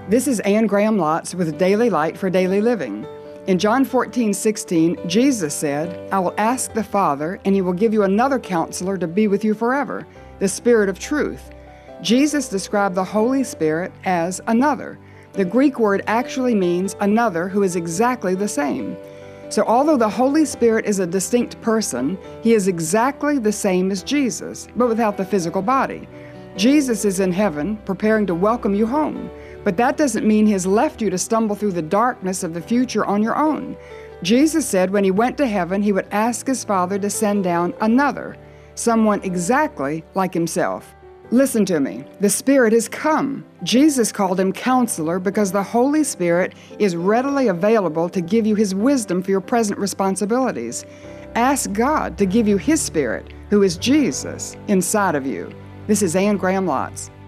This is Anne Graham Lotz with Daily Light for Daily Living. In John 14:16, Jesus said, "I will ask the Father, and He will give you another counselor to be with you forever, the Spirit of truth." Jesus described the Holy Spirit as another. The Greek word actually means another who is exactly the same. So although the Holy Spirit is a distinct person, He is exactly the same as Jesus, but without the physical body. Jesus is in heaven, preparing to welcome you home. But that doesn't mean He has left you to stumble through the darkness of the future on your own. Jesus said when He went to heaven, He would ask His Father to send down another, someone exactly like Himself. Listen to me. The Spirit has come. Jesus called Him Counselor because the Holy Spirit is readily available to give you His wisdom for your present responsibilities. Ask God to give you His Spirit, who is Jesus, inside of you. This is Anne Graham Lotz.